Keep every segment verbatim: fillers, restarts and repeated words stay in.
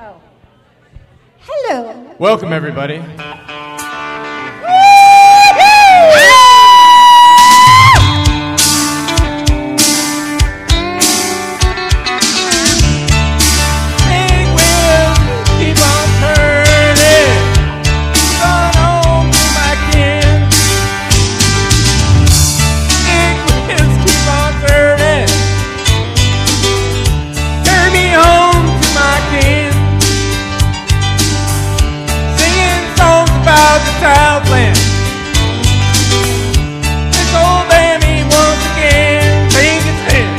Oh. Hello. Welcome, everybody. Southland. This old mammy once again sings its hand.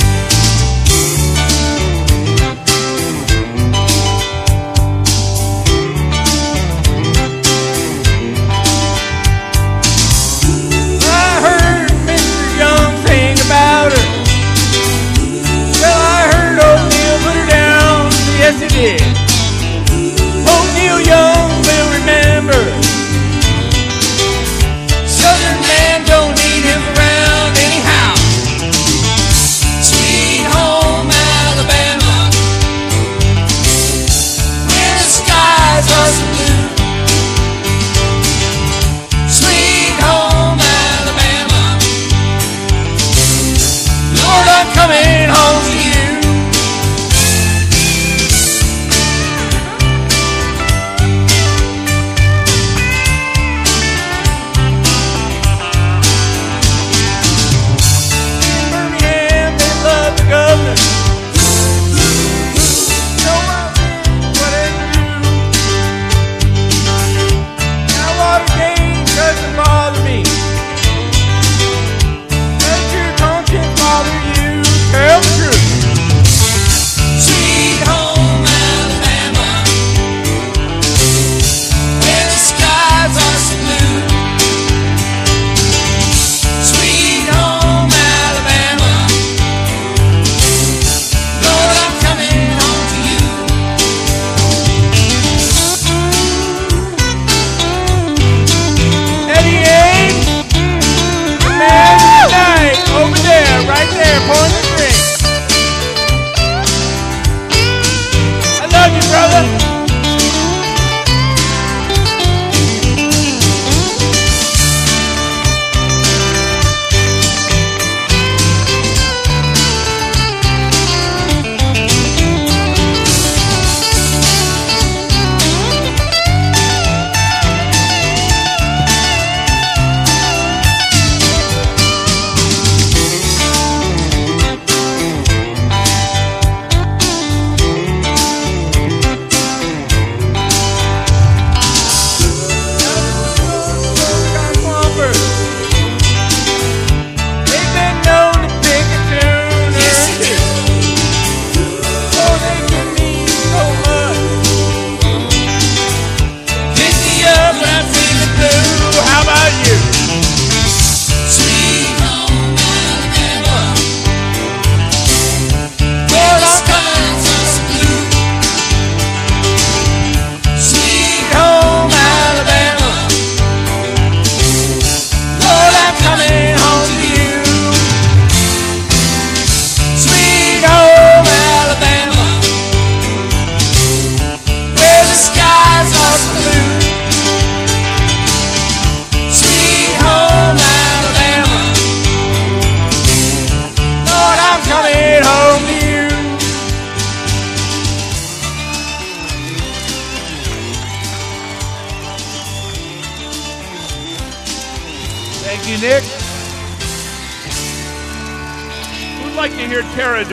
I heard Mister Young sing about her. Well, I heard old Neil put her down. Yes, he did. Old Neil Young will remember. Coming home to you. In Birmingham, they love the governor. No one what they do. Now Watergate doesn't bother me. Let your conscience bother you. Tell the truth. Sweet home Alabama, where the skies are so blue. Sweet home Alabama, Lord, I'm coming home to you. Eddie Ames, the man of the night, over there, right there, pouring the drink. Love you, brother. Thank you, Nick. Who'd like to hear Tara